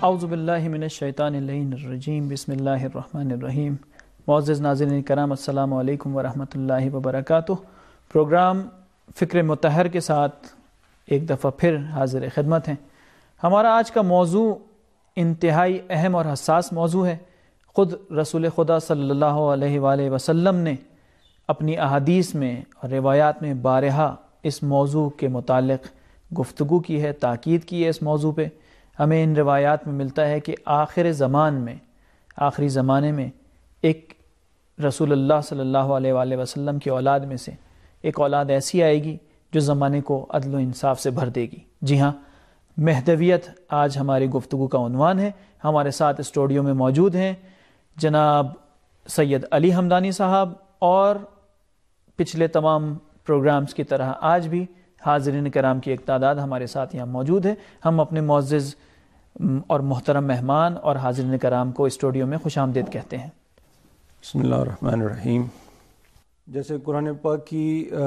اعوذ باللہ من الشیطان اللعین الرجیم بسم اللہ الرحمن الرحیم۔ معزز ناظرین کرام، السلام علیکم ورحمۃ اللہ وبرکاتہ۔ پروگرام فکر مطہر کے ساتھ ایک دفعہ پھر حاضر خدمت ہیں۔ ہمارا آج کا موضوع انتہائی اہم اور حساس موضوع ہے۔ خود رسول خدا صلی اللہ علیہ وآلہ وسلم نے اپنی احادیث میں اور روایات میں بارہا اس موضوع کے متعلق گفتگو کی ہے، تاکید کی ہے اس موضوع پہ۔ ہمیں ان روایات میں ملتا ہے کہ آخری زمانے میں ایک رسول اللہ صلی اللہ علیہ وآلہ وسلم کی اولاد میں سے ایک اولاد ایسی آئے گی جو زمانے کو عدل و انصاف سے بھر دے گی۔ جی ہاں، مہدویت آج ہماری گفتگو کا عنوان ہے۔ ہمارے ساتھ اسٹوڈیو میں موجود ہیں جناب سید علی حمدانی صاحب، اور پچھلے تمام پروگرامز کی طرح آج بھی حاضرین کرام کی ایک تعداد ہمارے ساتھ یہاں موجود ہے۔ ہم اپنے معزز اور محترم مہمان اور حاضرین کرام کو اسٹوڈیو میں خوش آمدید کہتے ہیں۔ بسم اللہ الرحمن الرحیم۔ جیسے قرآن پاک کی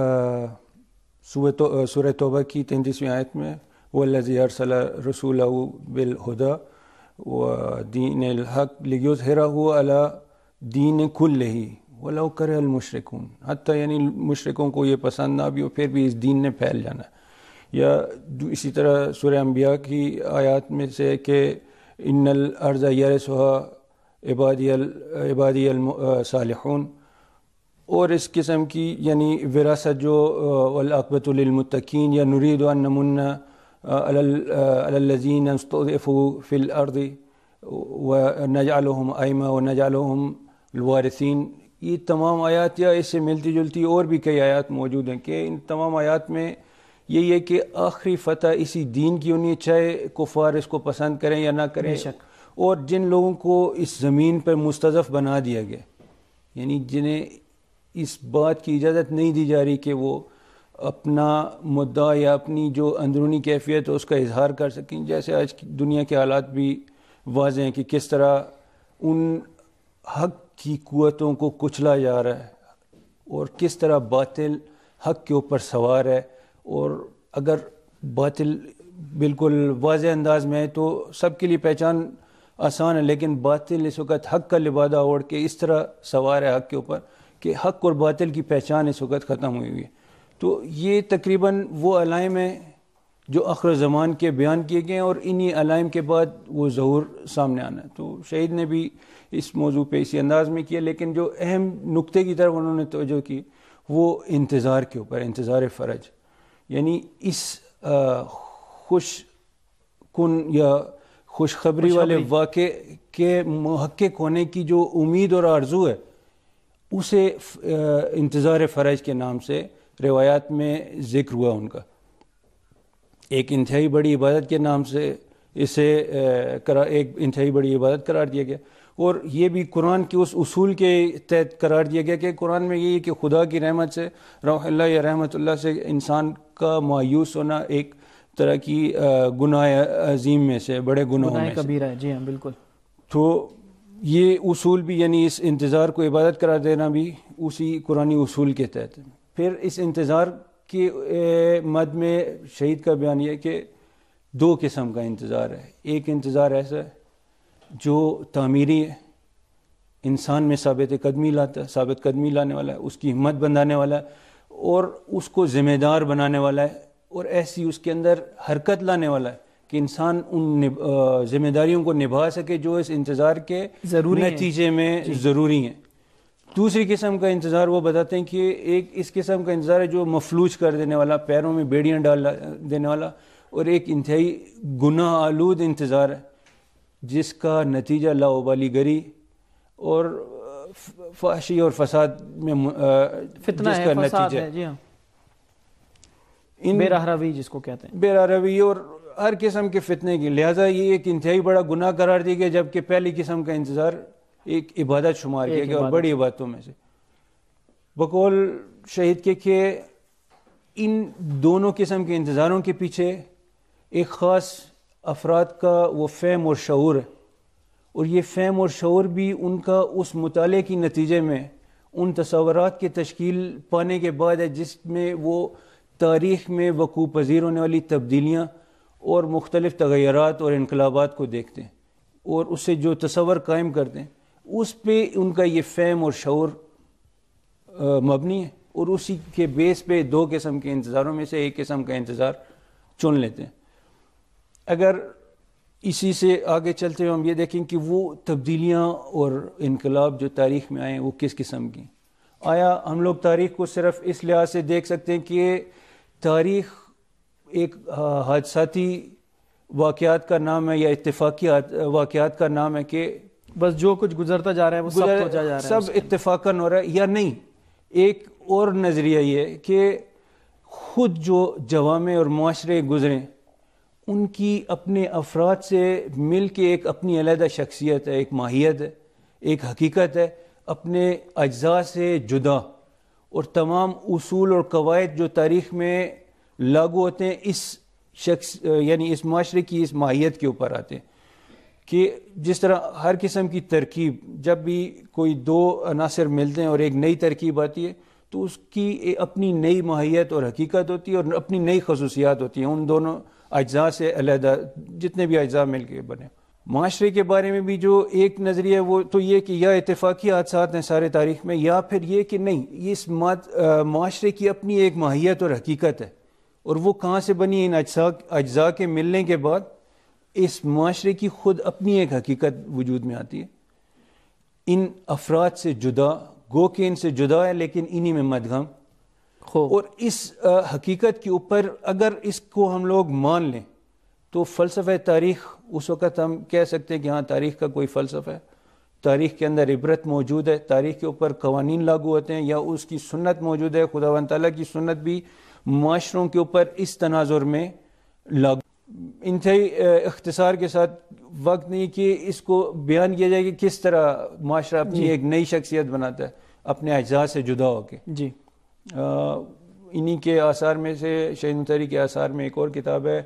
سورہ توبہ کی 33ویں آیت میں وَالَّذِي أَرْسَلَ رَسُولَهُ بِالْهُدَى وَدِينِ الْحَقِّ لِيُظْهِرَهُ عَلَى دِينِ كُلِّهِ وَلَوْ كَرِهَ الْمُشْرِكُونَ، حتیٰ یعنی مشرکوں کو یہ پسند نہ بھی ہو پھر بھی اس دین نے پھیل جانا ہے۔ یا اسی طرح سورہ انبیاء کی آیات میں سے کہ ان الارض یرثها عبادی الصالحون، اور اس قسم کی یعنی وراثت جو والعاقبۃ للمتقین، یا نرید ان نمن علی الذین استضعفوا فی الارض ونجعلهم ائمہ ونجعلهم الوارثین۔ یہ تمام آیات یا اس سے ملتی جلتی اور بھی کئی آیات موجود ہیں کہ ان تمام آیات میں یہی ہے کہ آخری فتح اسی دین کی ہونی، چاہے کفار اس کو پسند کریں یا نہ کریں۔ اور جن لوگوں کو اس زمین پر مستضعف بنا دیا گیا، یعنی جنہیں اس بات کی اجازت نہیں دی جا رہی کہ وہ اپنا مدعا یا اپنی جو اندرونی کیفیت ہے اس کا اظہار کر سکیں، جیسے آج کی دنیا کے حالات بھی واضح ہیں کہ کس طرح ان حق کی قوتوں کو کچلا جا رہا ہے اور کس طرح باطل حق کے اوپر سوار ہے۔ اور اگر باطل بالکل واضح انداز میں ہے تو سب کے لیے پہچان آسان ہے، لیکن باطل اس وقت حق کا لبادہ اوڑھ کے اس طرح سوار ہے حق کے اوپر کہ حق اور باطل کی پہچان اس وقت ختم ہوئی ہوئی ہے۔ تو یہ تقریباً وہ علائم ہیں جو آخر زمان کے بیان کیے گئے ہیں، اور انہی علائم کے بعد وہ ظہور سامنے آنا ہے۔ تو شہید نے بھی اس موضوع پہ اسی انداز میں کیا، لیکن جو اہم نقطے کی طرف انہوں نے توجہ کی وہ انتظار کے اوپر، انتظار فرج، یعنی اس خوش کن یا خوشخبری والے واقعے کے محقق ہونے کی جو امید اور آرزو ہے، اسے انتظار فرج کے نام سے روایات میں ذکر ہوا ان کا۔ ایک انتہائی بڑی عبادت کے نام سے اسے ایک انتہائی بڑی عبادت قرار دیا گیا، اور یہ بھی قرآن کے اس اصول کے تحت قرار دیا گیا کہ قرآن میں یہ ہے کہ خدا کی رحمت سے، روح اللہ یا رحمت اللہ سے انسان کا مایوس ہونا ایک طرح کی گناہ عظیم میں سے، بڑے گناہوں میں سے، کبیرہ ہے۔ جی ہاں بالکل۔ تو یہ اصول بھی، یعنی اس انتظار کو عبادت قرار دینا بھی اسی قرآنی اصول کے تحت ہے۔ پھر اس انتظار کی مد میں شہید کا بیان یہ ہے کہ دو قسم کا انتظار ہے۔ ایک انتظار ایسا ہے جو تعمیری ہے، انسان میں ثابت قدمی لانے والا ہے، اس کی ہمت بندھانے والا ہے، اور اس کو ذمہ دار بنانے والا ہے، اور ایسی اس کے اندر حرکت لانے والا ہے کہ انسان ان ذمہ داریوں کو نبھا سکے جو اس انتظار کے نتیجے میں ضروری ہیں۔ دوسری قسم کا انتظار وہ بتاتے ہیں کہ ایک اس قسم کا انتظار ہے جو مفلوج کر دینے والا، پیروں میں بیڑیاں ڈال دینے والا، اور ایک انتہائی گناہ آلود انتظار ہے جس کا نتیجہ لاوبالی گری اور فحشی اور فساد میں فتنہ جس کا نتیجہ ہے۔ جی ہاں، بے راہ روی جس کو کہتے ہیں، بے راہ روی اور ہر قسم کے فتنے کی، لہٰذا یہ ایک انتہائی بڑا گناہ قرار دیا گیا، جبکہ پہلی قسم کا انتظار ایک عبادت شمار کیا گیا، اور بڑی عبادتوں میں سے۔ بقول شہید کے کہ ان دونوں قسم کے انتظاروں کے پیچھے ایک خاص افراد کا وہ فہم اور شعور ہے، اور یہ فہم اور شعور بھی ان کا اس مطالعے کی نتیجے میں ان تصورات کے تشکیل پانے کے بعد ہے جس میں وہ تاریخ میں وقوع پذیر ہونے والی تبدیلیاں اور مختلف تغیرات اور انقلابات کو دیکھتے ہیں۔ اور اس سے جو تصور قائم کرتے ہیں اس پہ ان کا یہ فہم اور شعور مبنی ہے، اور اسی کے بیس پہ دو قسم کے انتظاروں میں سے ایک قسم کا انتظار چن لیتے ہیں۔ اگر اسی سے آگے چلتے ہوئے ہم یہ دیکھیں کہ وہ تبدیلیاں اور انقلاب جو تاریخ میں آئے ہیں وہ کس قسم کی، آیا ہم لوگ تاریخ کو صرف اس لحاظ سے دیکھ سکتے ہیں کہ تاریخ ایک حادثاتی واقعات کا نام ہے یا اتفاقی واقعات کا نام ہے کہ بس جو کچھ گزرتا جا رہا ہے وہ سب ہو جا رہا ہے، سب اتفاقاً ہو رہا ہے، یا نہیں؟ ایک اور نظریہ یہ ہے کہ خود جو جوامع اور معاشرے گزرے ان کی اپنے افراد سے مل کے ایک اپنی علیحدہ شخصیت ہے، ایک ماہیت ہے، ایک حقیقت ہے، اپنے اجزاء سے جدا، اور تمام اصول اور قواعد جو تاریخ میں لاگو ہوتے ہیں اس شخص یعنی اس معاشرے کی اس ماہیت کے اوپر آتے ہیں۔ کہ جس طرح ہر قسم کی ترکیب، جب بھی کوئی دو عناصر ملتے ہیں اور ایک نئی ترکیب آتی ہے تو اس کی اپنی نئی ماہیت اور حقیقت ہوتی ہے اور اپنی نئی خصوصیات ہوتی ہیں ان دونوں اجزاء سے علیحدہ جتنے بھی اجزاء مل کے بنے۔ معاشرے کے بارے میں بھی جو ایک نظریہ ہے وہ تو یہ کہ یا اتفاقی حادثات ہیں سارے تاریخ میں، یا پھر یہ کہ نہیں، یہ اس معاشرے کی اپنی ایک ماہیت اور حقیقت ہے، اور وہ کہاں سے بنی؟ ان اجزاء کے ملنے کے بعد اس معاشرے کی خود اپنی ایک حقیقت وجود میں آتی ہے، ان افراد سے جدا، گو کہ ان سے جدا ہے لیکن انہی میں مدغم۔ اور اس حقیقت کے اوپر اگر اس کو ہم لوگ مان لیں تو فلسفہ تاریخ اس وقت ہم کہہ سکتے ہیں کہ ہاں تاریخ کا کوئی فلسفہ ہے، تاریخ کے اندر عبرت موجود ہے، تاریخ کے اوپر قوانین لاگو ہوتے ہیں، یا اس کی سنت موجود ہے، خداوند تعالیٰ کی سنت بھی معاشروں کے اوپر اس تناظر میں لاگو۔ انتہائی اختصار کے ساتھ وقت نہیں کہ اس کو بیان کیا جائے کہ کس طرح معاشرہ اپنی ایک نئی شخصیت بناتا ہے اپنے اجزاء سے جدا ہو کے۔ جی انہی کے آثار میں سے شہید مطہری کے آثار میں ایک اور کتاب ہے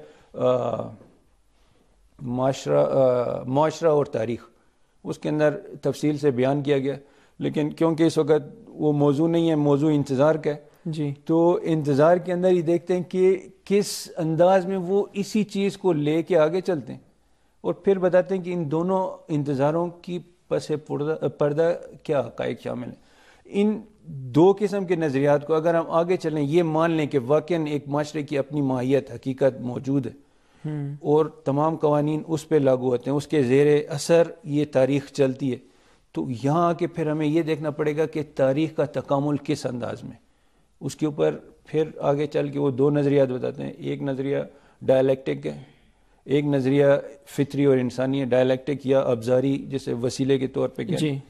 معاشرہ اور تاریخ، اس کے اندر تفصیل سے بیان کیا گیا، لیکن کیونکہ اس وقت وہ موضوع نہیں ہے، موضوع انتظار کا ہے، جی تو انتظار کے اندر ہی دیکھتے ہیں کہ کس انداز میں وہ اسی چیز کو لے کے آگے چلتے ہیں، اور پھر بتاتے ہیں کہ ان دونوں انتظاروں کی پس پردہ کیا حقائق شامل ہیں۔ ان دو قسم کے نظریات کو اگر ہم آگے چلیں، یہ مان لیں کہ واقعاً ایک معاشرے کی اپنی ماہیت حقیقت موجود ہے اور تمام قوانین اس پہ لاگو ہوتے ہیں، اس کے زیر اثر یہ تاریخ چلتی ہے، تو یہاں آ کے پھر ہمیں یہ دیکھنا پڑے گا کہ تاریخ کا تکامل کس انداز میں، اس کے اوپر پھر آگے چل کے وہ دو نظریات بتاتے ہیں۔ ایک نظریہ ڈائلیکٹک ہے، ایک نظریہ فطری اور انسانی ہے، ڈائلیکٹک یا ابزاری جسے وسیلے کے طور پہ کہتے ہیں۔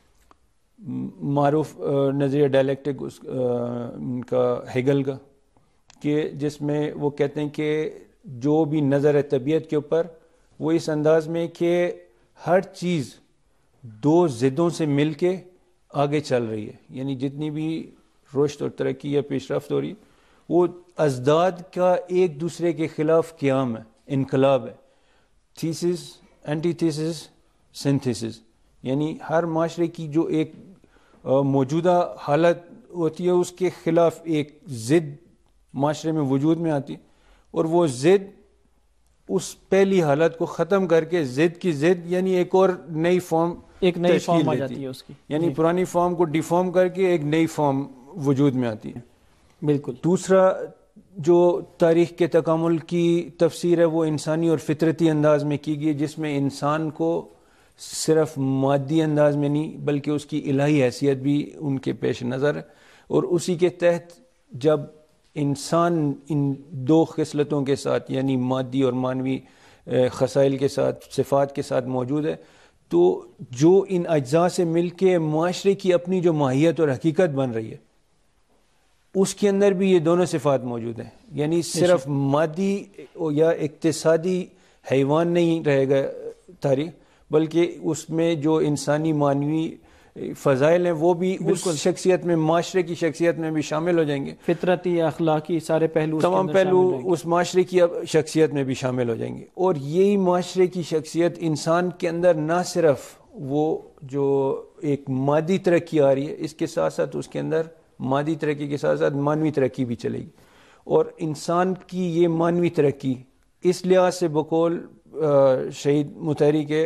معروف نظریہ ڈائلیکٹک ان کا ہیگل کا، کہ جس میں وہ کہتے ہیں کہ جو بھی نظر ہے طبیعت کے اوپر وہ اس انداز میں کہ ہر چیز دو ضدوں سے مل کے آگے چل رہی ہے، یعنی جتنی بھی رشد اور ترقی یا پیش رفت ہو رہی ہے وہ ازداد کا ایک دوسرے کے خلاف قیام ہے، انقلاب ہے، تھیسس اینٹی تھیسس سنتھیسس، یعنی ہر معاشرے کی جو ایک موجودہ حالت ہوتی ہے اس کے خلاف ایک ضد معاشرے میں وجود میں آتی ہے، اور وہ ضد اس پہلی حالت کو ختم کر کے ضد کی ضد یعنی ایک اور نئی فارم آ جاتی ہے اس کی، یعنی پرانی فارم کو ڈیفارم کر کے ایک نئی فارم وجود میں آتی ہے۔ بالکل۔ دوسرا جو تاریخ کے تکامل کی تفسیر ہے وہ انسانی اور فطرتی انداز میں کی گئی، جس میں انسان کو صرف مادی انداز میں نہیں بلکہ اس کی الہی حیثیت بھی ان کے پیش نظر ہے، اور اسی کے تحت جب انسان ان دو خصلتوں کے ساتھ یعنی مادی اور معنوی خصائل کے ساتھ صفات کے ساتھ موجود ہے تو جو ان اجزاء سے مل کے معاشرے کی اپنی جو ماہیت اور حقیقت بن رہی ہے اس کے اندر بھی یہ دونوں صفات موجود ہیں، یعنی صرف مادی یا اقتصادی حیوان نہیں رہے گا تاریخ، بلکہ اس میں جو انسانی معنوی فضائل ہیں وہ بھی اس شخصیت میں معاشرے کی شخصیت میں بھی شامل ہو جائیں گے، فطرتی اخلاقی سارے پہلو تمام پہلو اس معاشرے کی شخصیت میں بھی شامل ہو جائیں گے، اور یہی معاشرے کی شخصیت انسان کے اندر نہ صرف وہ جو ایک مادی ترقی آ رہی ہے اس کے ساتھ ساتھ اس کے اندر مادی ترقی کے ساتھ ساتھ معنوی ترقی بھی چلے گی، اور انسان کی یہ معنوی ترقی اس لحاظ سے بقول شہید مطہری کے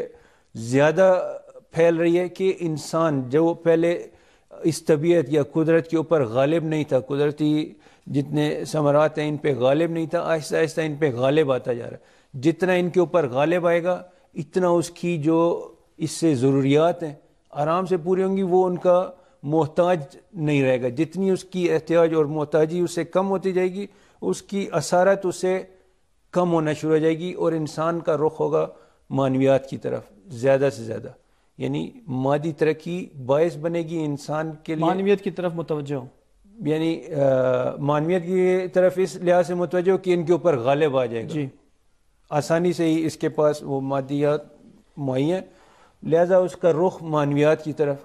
زیادہ پھیل رہی ہے کہ انسان جو پہلے اس طبیعت یا قدرت کے اوپر غالب نہیں تھا، قدرتی جتنے ثمرات ہیں ان پہ غالب نہیں تھا، آہستہ آہستہ ان پہ غالب آتا جا رہا ہے. جتنا ان کے اوپر غالب آئے گا اتنا اس کی جو اس سے ضروریات ہیں آرام سے پوری ہوں گی، وہ ان کا محتاج نہیں رہے گا. جتنی اس کی احتیاج اور محتاجی اس سے کم ہوتی جائے گی، اس کی اثرات اس سے کم ہونا شروع ہو جائے گی، اور انسان کا رخ ہوگا معنویات کی طرف زیادہ سے زیادہ. یعنی مادی ترقی باعث بنے گی انسان کے لیے معنویت کی طرف متوجہ ہو، یعنی معنویت کی طرف اس لحاظ سے متوجہ ہو کہ ان کے اوپر غالب آ جائے گا. جی آسانی سے ہی اس کے پاس وہ مادیات معین، لہذا اس کا رخ معنویات کی طرف.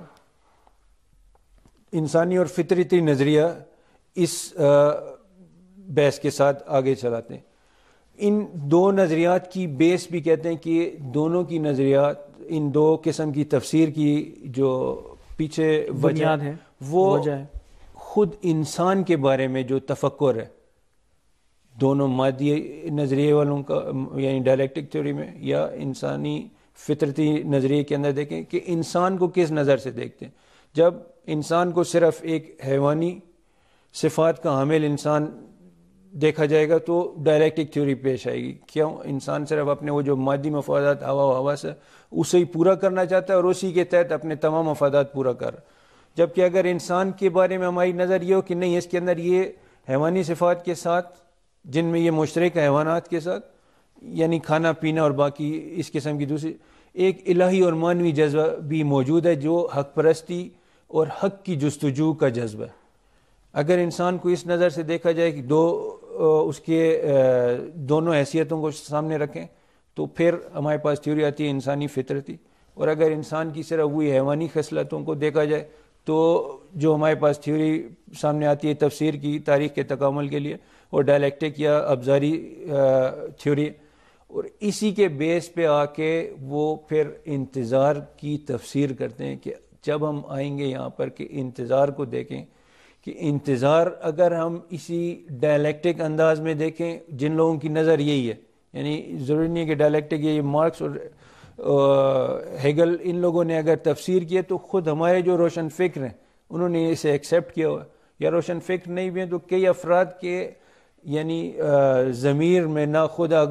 انسانی اور فطرتی نظریہ اس بحث کے ساتھ آگے چلاتے ہیں. ان دو نظریات کی بیس بھی کہتے ہیں کہ دونوں کی نظریات، ان دو قسم کی تفسیر کی جو پیچھے وجہ ہے وہ وجہ ہے خود انسان کے بارے میں جو تفکر ہے دونوں مادی نظریے والوں کا، یعنی ڈائلیکٹک تھیوری میں یا انسانی فطرتی نظریے کے اندر دیکھیں کہ انسان کو کس نظر سے دیکھتے ہیں. جب انسان کو صرف ایک حیوانی صفات کا حامل انسان دیکھا جائے گا تو ڈائلیکٹک تھیوری پیش آئے گی. کیوں؟ انسان صرف اپنے وہ جو مادی مفادات ہوا و ہوا سے اسے ہی پورا کرنا چاہتا ہے اور اسی کے تحت اپنے تمام مفادات پورا کر رہا ہے. جبکہ اگر انسان کے بارے میں ہماری نظر یہ ہو کہ نہیں، اس کے اندر یہ حیوانی صفات کے ساتھ، جن میں یہ مشترک حیوانات کے ساتھ، یعنی کھانا پینا اور باقی اس قسم کی دوسری، ایک الہی اور مانوی جذبہ بھی موجود ہے جو حق پرستی اور حق کی جستجو کا جذبہ ہے. اگر انسان کو اس نظر سے دیکھا جائے کہ اس کے دونوں حیثیتوں کو سامنے رکھیں تو پھر ہمارے پاس تھیوری آتی ہے انسانی فطرتی. اور اگر انسان کی صرف وہی حیوانی خصلتوں کو دیکھا جائے تو جو ہمارے پاس تھیوری سامنے آتی ہے تفسیر کی تاریخ کے تکامل کے لیے، اور ڈائلیکٹک یا ابزاری تھیوری. اور اسی کے بیس پہ آ کے وہ پھر انتظار کی تفسیر کرتے ہیں کہ جب ہم آئیں گے یہاں پر کہ انتظار کو دیکھیں کہ انتظار اگر ہم اسی ڈائلیکٹک انداز میں دیکھیں، جن لوگوں کی نظر یہی ہے، یعنی ضروری نہیں ہے کہ ڈائلیکٹک یہ مارکس اور ہیگل ان لوگوں نے اگر تفسیر کی ہے تو خود ہمارے جو روشن فکر ہیں انہوں نے اسے ایکسیپٹ کیا ہوا ہے. یا روشن فکر نہیں بھی ہیں تو کئی افراد کے یعنی ضمیر میں نہ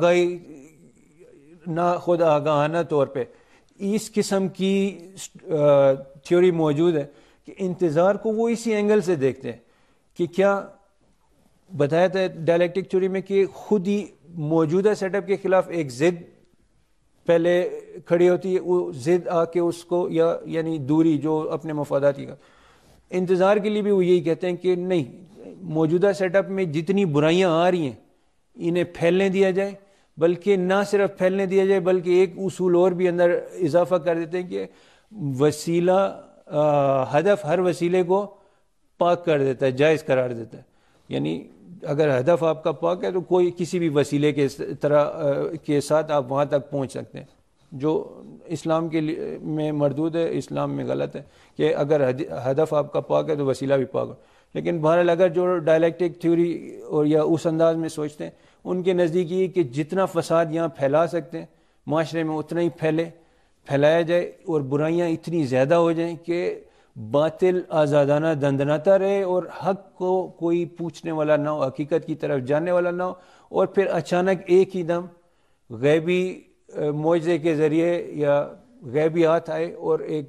خود آگاہانہ طور پہ اس قسم کی تھیوری موجود ہے کہ انتظار کو وہ اسی اینگل سے دیکھتے ہیں کہ کیا بتایا تھا ڈائلیکٹک تھیوری میں کہ خود ہی موجودہ سیٹ اپ کے خلاف ایک ضد پہلے کھڑی ہوتی ہے، وہ ضد آ کے اس کو یعنی دوری جو اپنے مفاداتی کا. انتظار کے لیے بھی وہ یہی کہتے ہیں کہ نہیں، موجودہ سیٹ اپ میں جتنی برائیاں آ رہی ہیں انہیں پھیلنے دیا جائے، بلکہ نہ صرف پھیلنے دیا جائے بلکہ ایک اصول اور بھی اندر اضافہ کر دیتے ہیں کہ وسیلہ ہدف ہر وسیلے کو پاک کر دیتا ہے، جائز قرار دیتا ہے. یعنی اگر ہدف آپ کا پاک ہے تو کوئی کسی بھی وسیلے کے طرح کے ساتھ آپ وہاں تک پہنچ سکتے ہیں، جو اسلام کے میں مردود ہے، اسلام میں غلط ہے کہ اگر ہدف آپ کا پاک ہے تو وسیلہ بھی پاک ہو. لیکن بہرحال اگر جو ڈائلیکٹک تھیوری اور یا اس انداز میں سوچتے ہیں، ان کے نزدیک یہ کہ جتنا فساد یہاں پھیلا سکتے ہیں معاشرے میں اتنا ہی پھیلایا جائے اور برائیاں اتنی زیادہ ہو جائیں کہ باطل آزادانہ دندناتا رہے اور حق کو کوئی پوچھنے والا نہ ہو، حقیقت کی طرف جاننے والا نہ ہو، اور پھر اچانک ایک ہی دم غیبی معجزے کے ذریعے یا غیبیات آئے اور ایک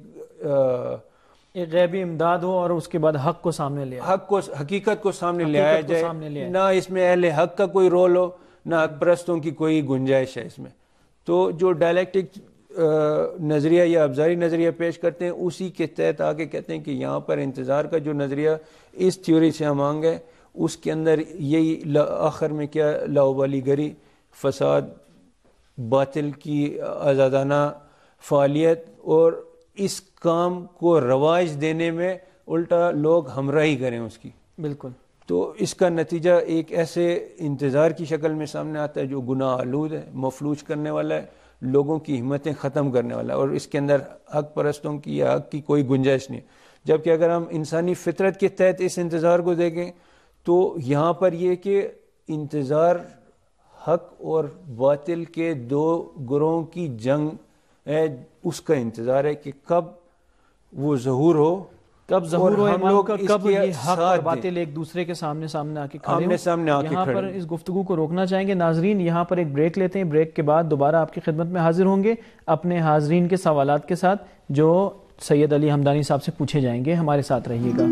غیبی امداد ہو اور اس کے بعد حق کو سامنے لے حقیقت کو سامنے لے آیا جائے، نہ اس میں اہل حق کا کوئی رول ہو نہ حق پرستوں کی کوئی گنجائش ہے اس میں. تو جو ڈائلیکٹک نظریہ یا ابزاری نظریہ پیش کرتے ہیں اسی کے تحت آگے کہتے ہیں کہ یہاں پر انتظار کا جو نظریہ اس تھیوری سے ہم آنگ ہے، اس کے اندر یہی آخر میں کیا لاوبالی گری، فساد، باطل کی آزادانہ فعالیت اور اس کام کو رواج دینے میں الٹا لوگ ہمراہی کریں اس کی. بالکل. تو اس کا نتیجہ ایک ایسے انتظار کی شکل میں سامنے آتا ہے جو گناہ آلود ہے، مفلوج کرنے والا ہے، لوگوں کی ہمتیں ختم کرنے والا ہے، اور اس کے اندر حق پرستوں کی یا حق کی کوئی گنجائش نہیں. جبکہ اگر ہم انسانی فطرت کے تحت اس انتظار کو دیکھیں تو یہاں پر یہ کہ انتظار حق اور باطل کے دو گروہوں کی جنگ اس کا انتظار ہے کہ کب وہ ظہور ہو, کب ظہور ہو امام کا, کب یہ حق اور دیں. باطل ایک دوسرے کے سامنے آ کے کھڑے آمنے سامنے آ کے یہاں کھڑے. پر اس گفتگو کو روکنا چاہیں گے. ناظرین یہاں پر ایک بریک لیتے ہیں, بریک کے بعد دوبارہ آپ کی خدمت میں حاضر ہوں گے اپنے حاضرین کے سوالات کے ساتھ جو سید علی حمدانی صاحب سے پوچھے جائیں گے. ہمارے ساتھ رہیے گا.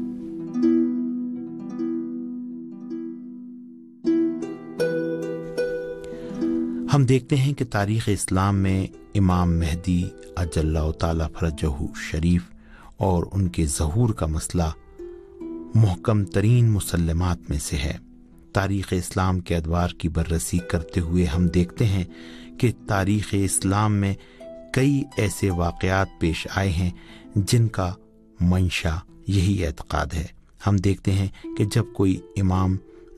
ہم دیکھتے ہیں کہ تاریخ اسلام میں امام مہدی عجل اللہ تعالی فرجہ شریف اور ان کے ظہور کا مسئلہ محکم ترین مسلمات میں سے ہے. تاریخ اسلام کے ادوار کی بررسی کرتے ہوئے ہم دیکھتے ہیں کہ تاریخ اسلام میں کئی ایسے واقعات پیش آئے ہیں جن کا منشا یہی اعتقاد ہے. ہم دیکھتے ہیں کہ جب کوئی امام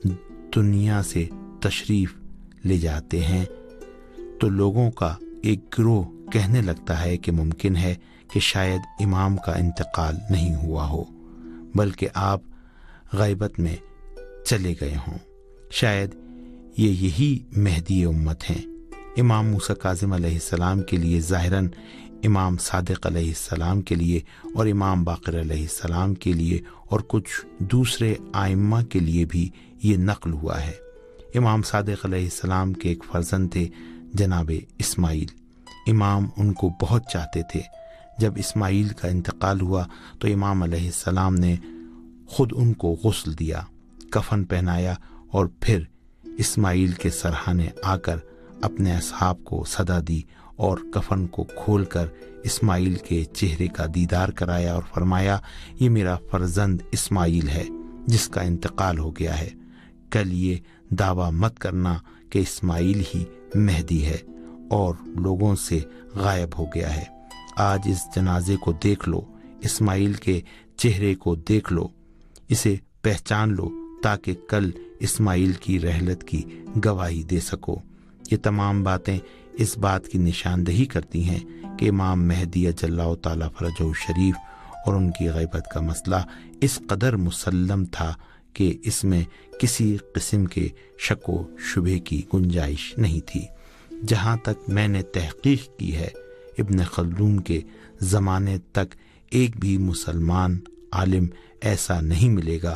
دنیا سے تشریف لے جاتے ہیں تو لوگوں کا ایک گروہ کہنے لگتا ہے کہ ممکن ہے کہ شاید امام کا انتقال نہیں ہوا ہو بلکہ آپ غیبت میں چلے گئے ہوں. شاید یہی مہدی امت ہیں. امام موسیٰ کاظم علیہ السلام کے لیے ظاہراً امام صادق علیہ السلام کے لیے اور امام باقر علیہ السلام کے لیے اور کچھ دوسرے ائمہ کے لیے بھی یہ نقل ہوا ہے. امام صادق علیہ السلام کے ایک فرزند تھے جناب اسماعیل. امام ان کو بہت چاہتے تھے. جب اسماعیل کا انتقال ہوا تو امام علیہ السلام نے خود ان کو غسل دیا, کفن پہنایا اور پھر اسماعیل کے سرحانے آ کر اپنے اصحاب کو صدا دی اور کفن کو کھول کر اسماعیل کے چہرے کا دیدار کرایا اور فرمایا یہ میرا فرزند اسماعیل ہے جس کا انتقال ہو گیا ہے. کل یہ دعویٰ مت کرنا کہ اسماعیل ہی مہدی ہے اور لوگوں سے غائب ہو گیا ہے. آج اس جنازے کو دیکھ لو, اسماعیل کے چہرے کو دیکھ لو, اسے پہچان لو تاکہ کل اسماعیل کی رحلت کی گواہی دے سکو. یہ تمام باتیں اس بات کی نشاندہی کرتی ہیں کہ امام مہدی عجل اللہ تعالی فرجہ شریف اور ان کی غیبت کا مسئلہ اس قدر مسلم تھا کہ اس میں کسی قسم کے شک و شبہ کی گنجائش نہیں تھی. جہاں تک میں نے تحقیق کی ہے ابن خلدون کے زمانے تک ایک بھی مسلمان عالم ایسا نہیں ملے گا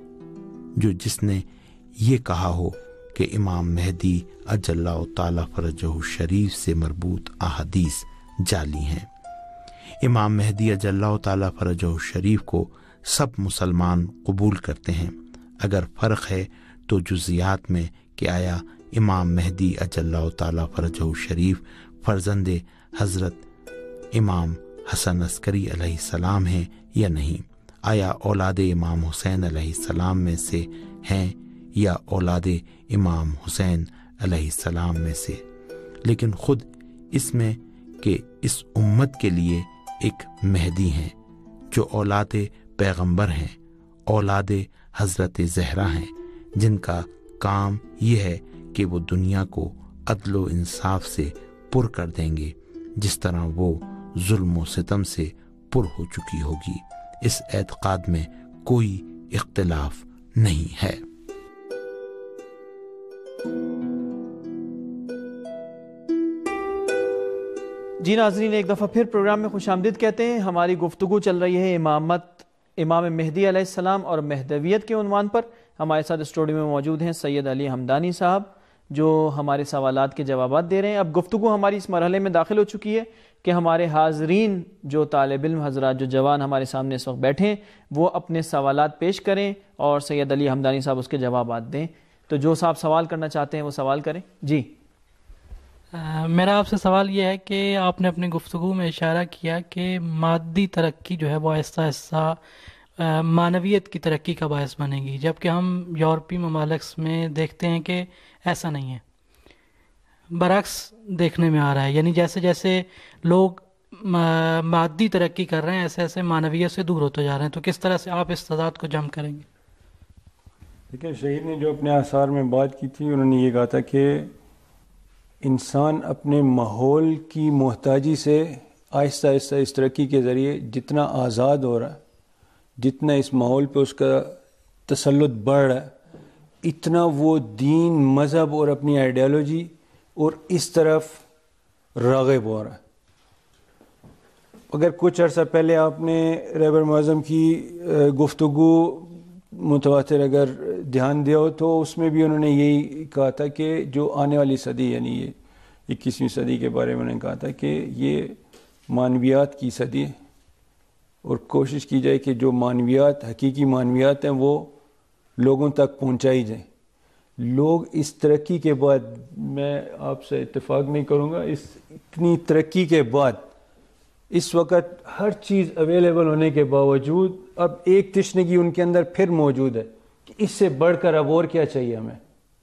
جس نے یہ کہا ہو کہ امام مہدی عجل اللہ تعالی فرجہ شریف سے مربوط احادیث جعلی ہیں. امام مہدی عجل اللہ تعالی فرجہ شریف کو سب مسلمان قبول کرتے ہیں. اگر فرق ہے تو جزیات میں کہ آیا امام مہدی عجل اللہ تعالی فرجہ شریف فرزند حضرت امام حسن عسکری علیہ السلام ہیں یا نہیں, آیا اولاد امام حسین علیہ السلام میں سے ہیں یا اولاد امام حسین علیہ السلام میں سے. لیکن خود اس میں کہ اس امت کے لیے ایک مہدی ہیں جو اولاد پیغمبر ہیں, اولاد حضرت زہرا ہیں, جن کا کام یہ ہے کہ وہ دنیا کو عدل و انصاف سے پر کر دیں گے جس طرح وہ ظلم و ستم سے پر ہو چکی ہوگی. اس اعتقاد میں کوئی اختلاف نہیں ہے. جی ناظرین, ایک دفعہ پھر پروگرام میں خوش آمدید کہتے ہیں. ہماری گفتگو چل رہی ہے امام مہدی علیہ السلام اور مہدویت کے عنوان پر. ہمارے ساتھ اسٹوڈیو میں موجود ہیں سید علی حمدانی صاحب جو ہمارے سوالات کے جوابات دے رہے ہیں. اب گفتگو ہماری اس مرحلے میں داخل ہو چکی ہے کہ ہمارے حاضرین جو طالب علم حضرات جو جوان ہمارے سامنے اس وقت بیٹھے ہیں وہ اپنے سوالات پیش کریں اور سید علی حمدانی صاحب اس کے جوابات دیں. تو جو صاحب سوال کرنا چاہتے ہیں وہ سوال کریں. جی میرا آپ سے سوال یہ ہے کہ آپ نے اپنی گفتگو میں اشارہ کیا کہ مادی ترقی جو ہے وہ آہستہ آہستہ معنویت کی ترقی کا باعث بنے گی, جبکہ ہم یورپی ممالک میں دیکھتے ہیں کہ ایسا نہیں ہے, برعکس دیکھنے میں آ رہا ہے. یعنی جیسے جیسے لوگ مادی ترقی کر رہے ہیں ایسے ایسے معنویت سے دور ہوتے جا رہے ہیں. تو کس طرح سے آپ اس تضاد کو جمع کریں گے؟ دیکھیں, شہید نے جو اپنے آثار میں بات کی تھی انہوں نے یہ کہا تھا کہ انسان اپنے ماحول کی محتاجی سے آہستہ آہستہ اس ترقی کے ذریعے جتنا آزاد ہو رہا ہے, جتنا اس ماحول پہ اس کا تسلط بڑھ رہا ہے, اتنا وہ دین, مذہب اور اپنی آئیڈیالوجی اور اس طرف راغب ہو رہا ہے. اگر کچھ عرصہ پہلے آپ نے رہبر معظم کی گفتگو متواتر اگر دھیان دیا ہو تو اس میں بھی انہوں نے یہی کہا تھا کہ جو آنے والی صدی یعنی یہ 21ویں صدی کے بارے میں انہوں نے کہا تھا کہ یہ معنویات کی صدی ہے اور کوشش کی جائے کہ جو معنویات حقیقی معنویات ہیں وہ لوگوں تک پہنچائی جائیں. لوگ اس ترقی کے بعد، میں آپ سے اتفاق نہیں کروں گا، اس اتنی ترقی کے بعد اس وقت ہر چیز اویلیبل ہونے کے باوجود اب ایک تشنگی ان کے اندر پھر موجود ہے کہ اس سے بڑھ کر اب اور کیا چاہیے ہمیں.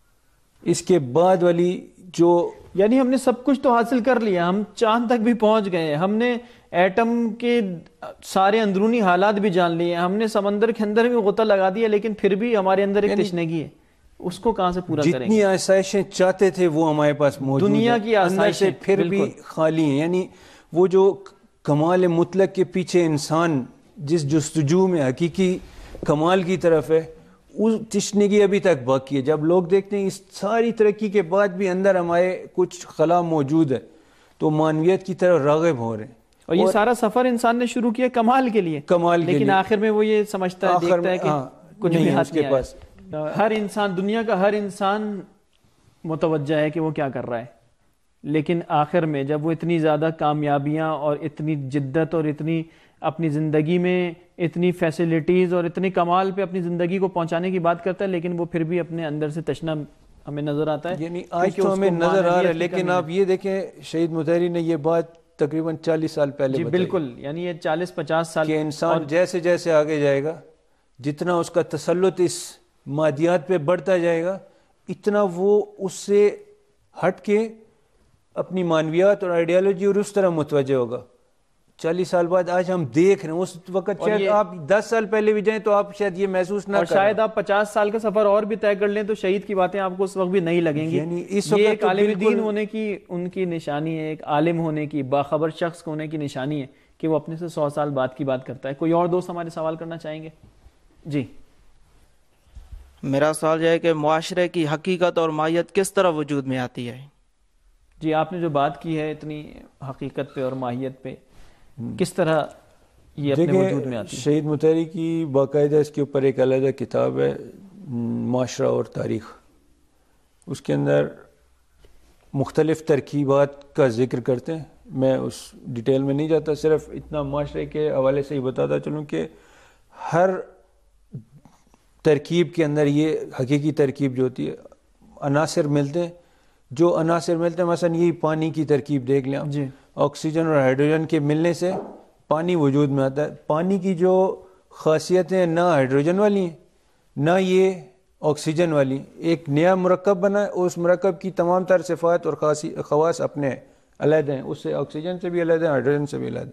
اس کے بعد والی جو یعنی ہم نے سب کچھ تو حاصل کر لیا، ہم چاند تک بھی پہنچ گئے، ہم نے ایٹم کے سارے اندرونی حالات بھی جان لیے، ہم نے سمندر کے اندر بھی غوطہ لگا دیا، لیکن پھر بھی ہمارے اندر ایک تشنگی ہے، اس کو کہاں سے پورا کریں گے؟ جتنی آسائشیں چاہتے تھے وہ ہمارے پاس موجود ہیں، دنیا کی آسائشیں پھر بھی خالی ہیں. یعنی وہ جو کمال مطلق کے پیچھے انسان جس جستجو میں حقیقی کمال کی طرف ہے، اس تشنگی ابھی تک باقی ہے. جب لوگ دیکھتے ہیں اس ساری ترقی کے بعد بھی اندر ہمارے کچھ خلا موجود ہے تو معنویت کی طرف راغب ہو رہے ہیں. اور یہ سارا سفر انسان نے شروع کیا کمال کے لیے، لیکن آخر میں وہ یہ سمجھتا ہے، دیکھتا ہے کہ کچھ بھی ہاتھ کے پاس. ہر انسان، دنیا کا ہر انسان متوجہ ہے کہ وہ کیا کر رہا ہے، لیکن آخر میں جب وہ اتنی زیادہ کامیابیاں اور اتنی جدت اور اتنی اپنی زندگی میں اتنی فیسلٹیز اور اتنے کمال پہ اپنی زندگی کو پہنچانے کی بات کرتا ہے، لیکن وہ پھر بھی اپنے اندر سے تشنا ہمیں نظر آتا ہے. یعنی آج تو ہمیں نظر آ رہا ہے، لیکن آپ یہ دیکھیں شہید مطہری نے یہ بات تقریباً 40 سال پہلے جی بالکل، یعنی یہ 40-50 سال کہ انسان جیسے جیسے آگے جائے گا، جتنا اس کا تسلط اس مادیات پہ بڑھتا جائے گا، اتنا وہ اس سے ہٹ کے اپنی مانویات اور آئیڈیالوجی اور اس طرح متوجہ ہوگا. 40 سال بعد آج ہم دیکھ رہے ہیں، اس وقت شاید آپ 10 سال پہلے بھی جائیں تو آپ شاید یہ محسوس نہ کریں، شاید آپ 50 سال کا سفر اور بھی طے کر لیں تو شہید کی باتیں آپ کو اس وقت بھی نہیں لگیں گی. یعنی یہ ایک عالم دین ہونے کی ان کی نشانی ہے، ایک عالم ہونے کی، باخبر شخص ہونے کی نشانی ہے کہ وہ اپنے سے 100 سال بعد کی بات کرتا ہے. کوئی اور دوست ہمارے سوال کرنا چاہیں گے؟ جی میرا سوال یہ ہے کہ معاشرے کی حقیقت اور ماہیت کس طرح وجود میں آتی ہے؟ جی آپ نے جو بات کی ہے اتنی حقیقت پہ اور ماہیت پہ، کس طرح یہ اپنے وجود میں آتی ہے؟ شہید مطہری کی باقاعدہ اس کے اوپر ایک علیحدہ کتاب ہے، معاشرہ اور تاریخ. اس کے اندر مختلف ترکیبات کا ذکر کرتے ہیں. میں اس ڈیٹیل میں نہیں جاتا، صرف اتنا معاشرے کے حوالے سے ہی بتاتا چلوں کہ ہر ترکیب کے اندر یہ حقیقی ترکیب جو ہوتی ہے، عناصر ملتے ہیں. جو عناصر ملتے ہیں مثلا یہی پانی کی ترکیب دیکھ لیں جی، آکسیجن اور ہائیڈروجن کے ملنے سے پانی وجود میں آتا ہے. پانی کی جو خاصیتیں نہ ہائیڈروجن والی ہیں نہ یہ آکسیجن والی، ایک نیا مرکب بنا ہے، اس مرکب کی تمام تر صفات اور خواص اپنے علیحدہ ہیں، اس سے آکسیجن سے بھی علیحدہ ہیں، ہائیڈروجن سے بھی علیحدہ.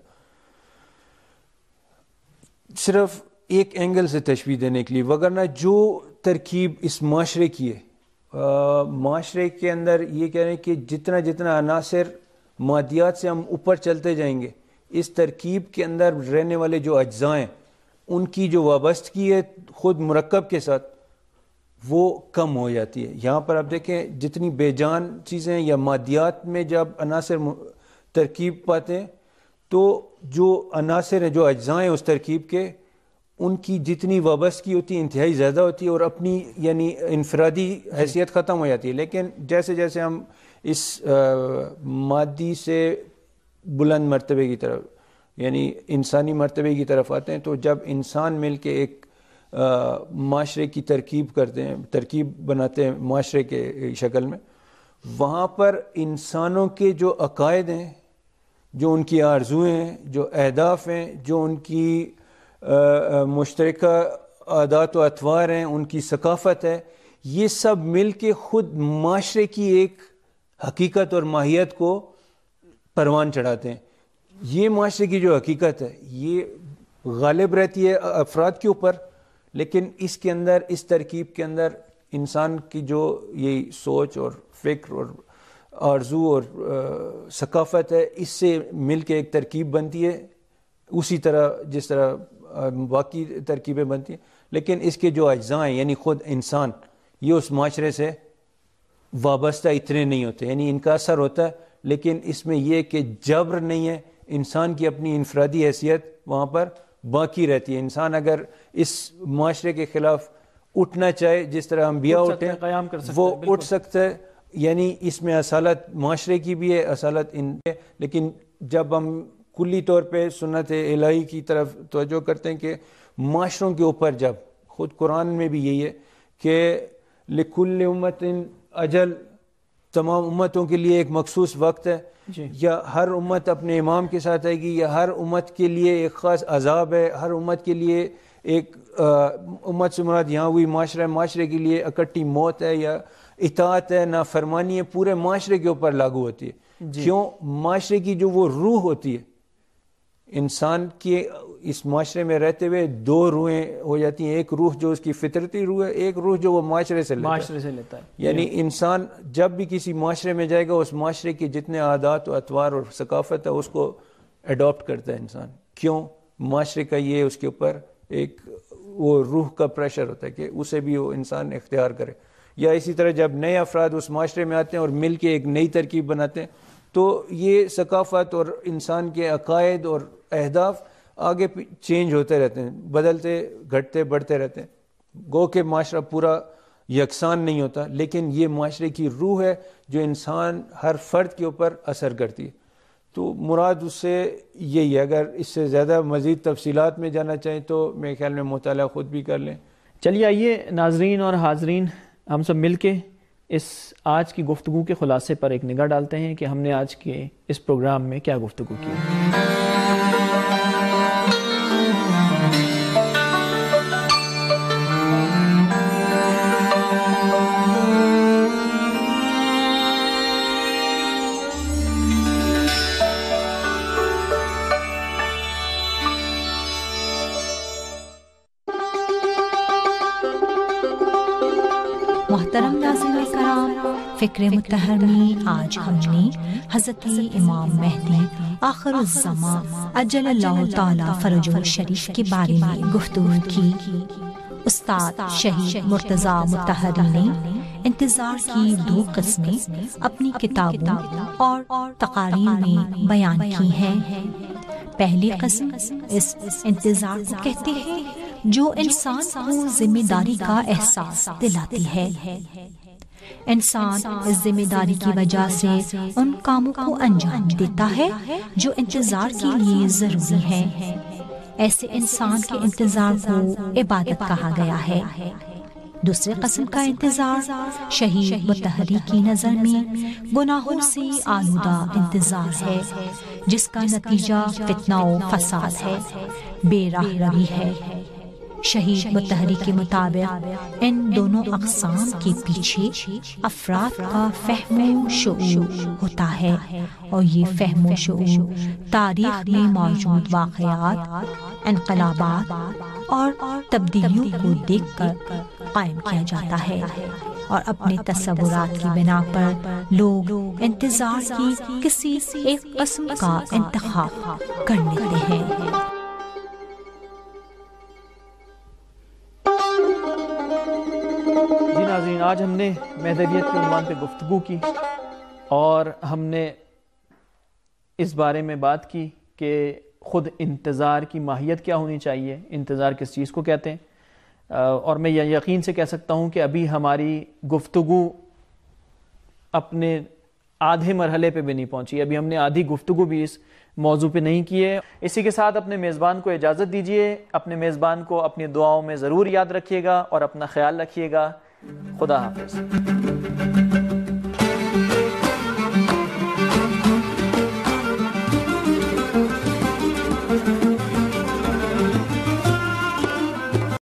صرف ایک اینگل سے تشبیہ دینے کے لیے، وگرنہ جو ترکیب اس معاشرے کی ہے، معاشرے کے اندر یہ کہہ رہے ہیں کہ جتنا جتنا عناصر مادیات سے ہم اوپر چلتے جائیں گے، اس ترکیب کے اندر رہنے والے جو اجزاء ہیں ان کی جو وابستگی ہے خود مرکب کے ساتھ وہ کم ہو جاتی ہے. یہاں پر آپ دیکھیں جتنی بے جان چیزیں یا مادیات میں جب عناصر ترکیب پاتے ہیں تو جو عناصر ہیں، جو اجزاء ہیں اس ترکیب کے، ان کی جتنی وابستگی ہوتی ہے انتہائی زیادہ ہوتی ہے اور اپنی یعنی انفرادی حیثیت ختم ہو جاتی ہے. لیکن جیسے جیسے ہم اس مادی سے بلند مرتبے کی طرف یعنی انسانی مرتبے کی طرف آتے ہیں تو جب انسان مل کے ایک معاشرے کی ترکیب کرتے ہیں، ترکیب بناتے ہیں معاشرے کے شکل میں، وہاں پر انسانوں کے جو عقائد ہیں، جو ان کی آرزویں ہیں، جو اہداف ہیں، جو ان کی مشترکہ عادات و اطوار ہیں، ان کی ثقافت ہے، یہ سب مل کے خود معاشرے کی ایک حقیقت اور ماہیت کو پروان چڑھاتے ہیں. یہ معاشرے کی جو حقیقت ہے یہ غالب رہتی ہے افراد کے اوپر، لیکن اس کے اندر، اس ترکیب کے اندر انسان کی جو یہ سوچ اور فکر اور آرزو اور ثقافت ہے، اس سے مل کے ایک ترکیب بنتی ہے، اسی طرح جس طرح باقی ترکیبیں بنتی ہیں. لیکن اس کے جو اجزاء ہیں یعنی خود انسان، یہ اس معاشرے سے وابستہ اتنے نہیں ہوتے، یعنی ان کا اثر ہوتا ہے لیکن اس میں یہ کہ جبر نہیں ہے، انسان کی اپنی انفرادی حیثیت وہاں پر باقی رہتی ہے. انسان اگر اس معاشرے کے خلاف اٹھنا چاہے جس طرح انبیاء اٹھے وہ اٹھ سکتا ہے. یعنی اس میں اصالت معاشرے کی بھی ہے, اصالت ان ہے. لیکن جب ہم کلی طور پہ سنت الہی کی طرف توجہ کرتے ہیں کہ معاشروں کے اوپر, جب خود قرآن میں بھی یہی ہے کہ لکل امت اجل, تمام امتوں کے لیے ایک مخصوص وقت ہے, یا ہر امت اپنے امام کے ساتھ آئے گی, یا ہر امت کے لیے ایک خاص عذاب ہے, ہر امت کے لیے ایک امت سے مراد یہاں ہوئی معاشرہ, معاشرے کے لیے اکٹھی موت ہے یا اطاعت ہے, نافرمانی ہے, پورے معاشرے کے اوپر لاگو ہوتی ہے. کیوں؟ معاشرے کی جو وہ روح ہوتی ہے, انسان کے اس معاشرے میں رہتے ہوئے دو روحیں ہو جاتی ہیں. ایک روح جو اس کی فطرتی روح ہے, ایک روح جو وہ معاشرے سے لیتا ہے. یعنی انسان جب بھی کسی معاشرے میں جائے گا اس معاشرے کے جتنے عادات و اطوار اور ثقافت ہے اس کو اڈاپٹ کرتا ہے انسان. کیوں؟ معاشرے کا یہ اس کے اوپر ایک وہ روح کا پریشر ہوتا ہے کہ اسے بھی وہ انسان اختیار کرے. یا اسی طرح جب نئے افراد اس معاشرے میں آتے ہیں اور مل کے ایک نئی ترکیب بناتے ہیں تو یہ ثقافت اور انسان کے عقائد اور اہداف آگے چینج ہوتے رہتے ہیں, بدلتے گھٹتے بڑھتے رہتے ہیں. گو کہ معاشرہ پورا یکساں نہیں ہوتا, لیکن یہ معاشرے کی روح ہے جو انسان ہر فرد کے اوپر اثر کرتی ہے. تو مراد اس سے یہی ہے. اگر اس سے زیادہ مزید تفصیلات میں جانا چاہیں تو میرے خیال میں مطالعہ خود بھی کر لیں. چلیے آئیے ناظرین اور حاضرین ہم سب مل کے اس آج کی گفتگو کے خلاصے پر ایک نگاہ ڈالتے ہیں کہ ہم نے آج کے اس پروگرام میں کیا گفتگو کی. محترم ناظرین کرام، فکر مطہر میں آج ہم نے حضرت امام مہدی آخر الزمان عجل اللہ تعالی فرجہ الشریف کے بارے میں گفتگو کی. استاد شہید مرتضی مطہری نے انتظار کی 2 قسمیں اپنی کتابوں اور تقاریر میں بیان کی ہیں. پہلی قسم اس انتظار کو کہتے ہیں جو انسان کو ذمہ داری کا احساس دلاتی ہے. انسان اس ذمہ داری کی وجہ سے ان کاموں کو انجام دیتا ہے جو انتظار کے لیے ضروری ہے. ایسے انسان کے انتظار کو عبادت کہا گیا ہے. دوسری قسم کا انتظار شہید مطہری کی نظر میں گناہوں سے آلودہ انتظار ہے، جس کا نتیجہ فتنہ و فساد ہے، بے راہ روی ہے. شہید مطہری کے مطابق ان دونوں اقسام کے پیچھے افراد کا فہم و شعور ہوتا ہے، اور یہ فہم و شعور تاریخ میں موجود واقعات، انقلابات اور تبدیلیوں کو دیکھ کر قائم کیا جاتا ہے، اور اپنے تصورات کی بنا پر لوگ انتظار کی کسی ایک قسم کا انتخاب کر لیتے ہیں. جی ناظرین، آج ہم نے مہدویت کے عنوان پہ گفتگو کی اور ہم نے اس بارے میں بات کی کہ خود انتظار کی ماہیت کیا ہونی چاہیے، انتظار کس چیز کو کہتے ہیں. اور میں یہ یقین سے کہہ سکتا ہوں کہ ابھی ہماری گفتگو اپنے آدھے مرحلے پہ بھی نہیں پہنچی. ابھی ہم نے آدھی گفتگو بھی اس موضوع پہ نہیں کی ہے. اسی کے ساتھ اپنے میزبان کو اجازت دیجیے. اپنے میزبان کو اپنی دعاؤں میں ضرور یاد رکھیے گا اور اپنا خیال رکھیے گا. خدا حافظ.